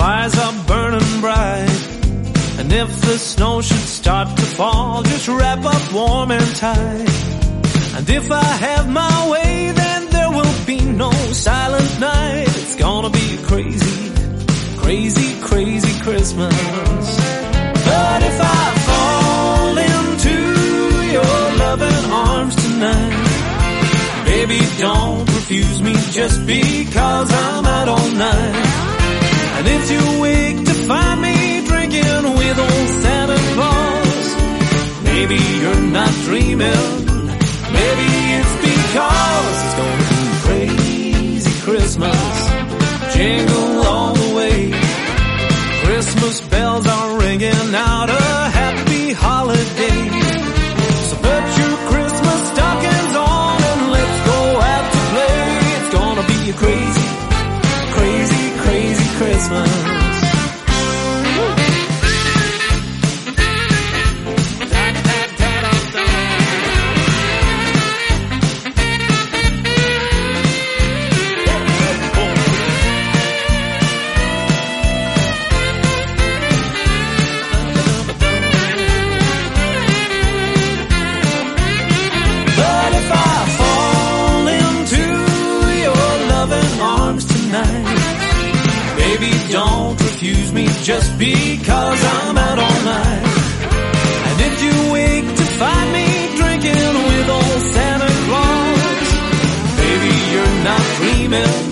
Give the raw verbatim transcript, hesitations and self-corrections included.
fires are burning bright, and if the snow should start to fall, just wrap up warm and tight. And if I have my way, then there will be no silent night. It's gonna be a crazy, crazy, crazy Christmas. But if I fall into your loving arms tonight, baby, don't refuse me just because I'm out all night. And if you wake to find me drinking with old Santa Claus, maybe you're not dreaming, maybe it's because it's gonna be a crazy Christmas. Jingle all the way, Christmas bells are ringing out a happy holiday. So put your Christmas stockings on and let's go out to play. It's gonna be a crazy, crazy, crazy Christmas. Don't refuse me just because I'm out all night. And if you wake to find me drinking with old Santa Claus, baby, you're not dreaming,